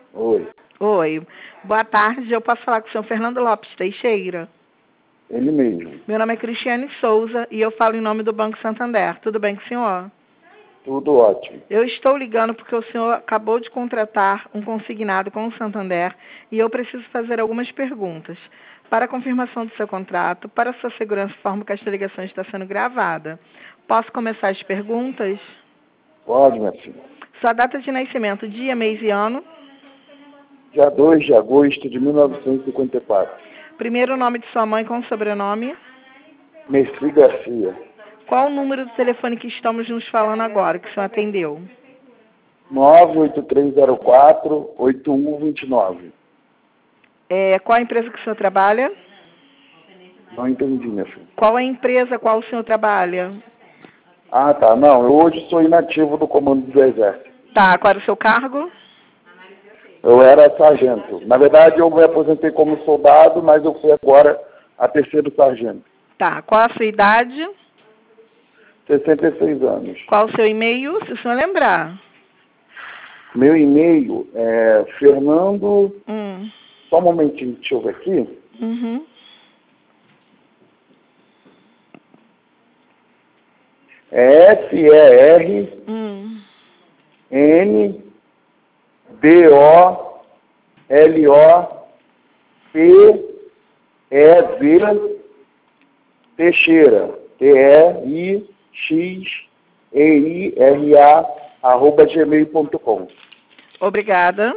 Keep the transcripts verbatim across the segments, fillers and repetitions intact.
Oi. Oi. Boa tarde, eu posso falar com o senhor Fernando Lopes Teixeira? Ele mesmo. Meu nome é Cristiane Souza e eu falo em nome do Banco Santander. Tudo bem com o senhor? Tudo ótimo. Eu estou ligando porque o senhor acabou de contratar um consignado com o Santander e eu preciso fazer algumas perguntas. Para a confirmação do seu contrato, para a sua segurança, informo que esta ligação está sendo gravada. Posso começar as perguntas? Pode, minha filha. Sua data de nascimento, dia, mês e ano? Dia dois de agosto de mil novecentos e cinquenta e quatro. Primeiro nome de sua mãe com sobrenome? Mestre Garcia. Qual o número do telefone que estamos nos falando agora, que o senhor atendeu? nove oito três zero quatro oito um dois nove. É, qual a empresa que o senhor trabalha? Não entendi, minha filha. Qual a empresa qual o senhor trabalha? Ah, tá. Não, eu hoje sou inativo do Comando do Exército. Tá, qual era o seu cargo? Eu era sargento. Na verdade, eu me aposentei como soldado, mas eu fui agora a terceiro sargento. Tá, qual a sua idade? sessenta e seis anos. Qual o seu e-mail, se o senhor lembrar? Meu e-mail é Fernando... Hum. Só um momentinho, deixa eu ver aqui. Uhum. É F E R Hum. N D O L O P E V Teixeira. T E I X E I R A arroba gmail ponto com. Obrigada.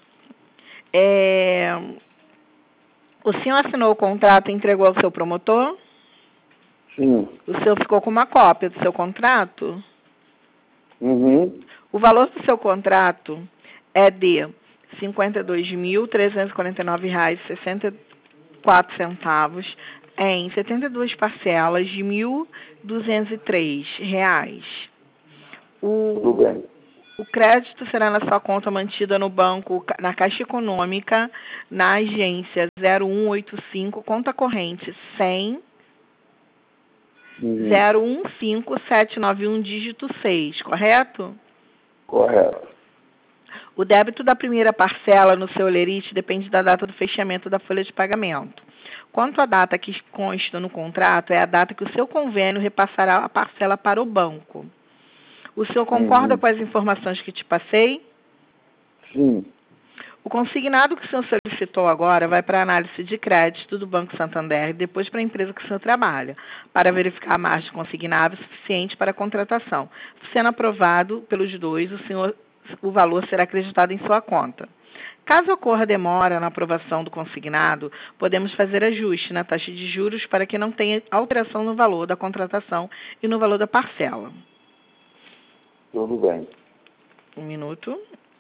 É... O senhor assinou o contrato e entregou ao seu promotor? Sim. O senhor ficou com uma cópia do seu contrato? Uhum. O valor do seu contrato é de cinquenta e dois mil trezentos e quarenta e nove reais e sessenta e quatro centavos em setenta e duas parcelas de mil duzentos e três reais. O, Tudo bem. o crédito será na sua conta mantida no banco, na Caixa Econômica, na agência zero um oito cinco, conta corrente cem, Uhum. zero um cinco sete nove um, dígito seis, correto? Correto. O débito da primeira parcela no seu lerite depende da data do fechamento da folha de pagamento. Quanto à data que consta no contrato, é a data que o seu convênio repassará a parcela para o banco. O senhor concorda Uhum. com as informações que te passei? Sim. O consignado que o senhor solicitou agora vai para a análise de crédito do Banco Santander e depois para a empresa que o senhor trabalha, para verificar a margem consignável suficiente para a contratação. Sendo aprovado pelos dois, o senhor, o valor será acreditado em sua conta. Caso ocorra demora na aprovação do consignado, podemos fazer ajuste na taxa de juros para que não tenha alteração no valor da contratação e no valor da parcela. Tudo bem. Um minuto.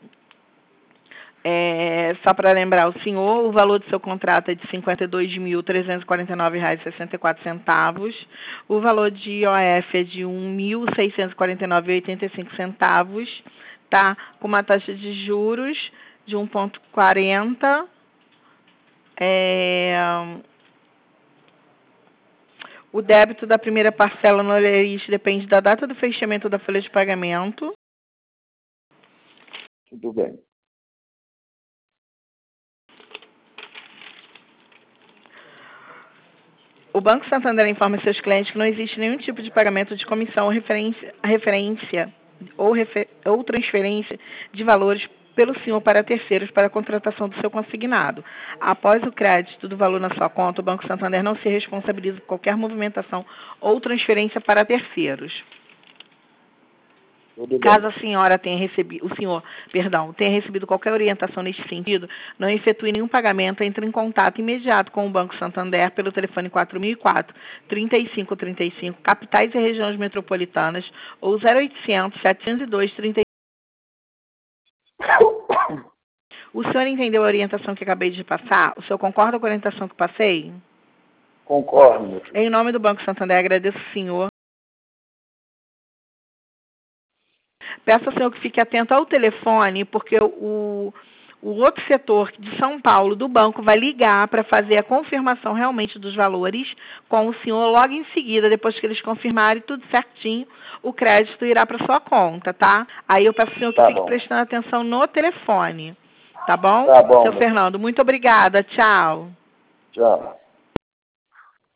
É, só para lembrar o senhor, o valor do seu contrato é de cinquenta e dois mil trezentos e quarenta e nove reais e sessenta e quatro centavos. O valor de I O F é de um mil seiscentos e quarenta e nove reais e oitenta e cinco centavos, tá? Com uma taxa de juros de um vírgula quarenta. É, o débito da primeira parcela no lerite depende da data do fechamento da folha de pagamento. Tudo bem. O Banco Santander informa seus clientes que não existe nenhum tipo de pagamento de comissão ou referência, referência ou, refer, ou transferência de valores pelo senhor para terceiros para a contratação do seu consignado. Após o crédito do valor na sua conta, o Banco Santander não se responsabiliza por qualquer movimentação ou transferência para terceiros. Caso a senhora tenha recebido, o senhor, perdão, tenha recebido qualquer orientação neste sentido, não efetue nenhum pagamento, entre em contato imediato com o Banco Santander pelo telefone quatro mil e quatro, trinta e cinco trinta e cinco, capitais e regiões metropolitanas, ou zero oitocentos, setecentos e dois, trinta e cinco. O senhor entendeu a orientação que acabei de passar? O senhor concorda com a orientação que passei? Concordo. Em nome do Banco Santander, agradeço o senhor. Peço ao senhor que fique atento ao telefone, porque o, o outro setor de São Paulo do banco vai ligar para fazer a confirmação realmente dos valores com o senhor logo em seguida, depois que eles confirmarem tudo certinho, o crédito irá para sua conta, tá? Aí eu peço ao senhor que Tá fique bom. prestando atenção no telefone. Tá bom? Tá bom. Seu Fernando, muito obrigada. Tchau. Tchau.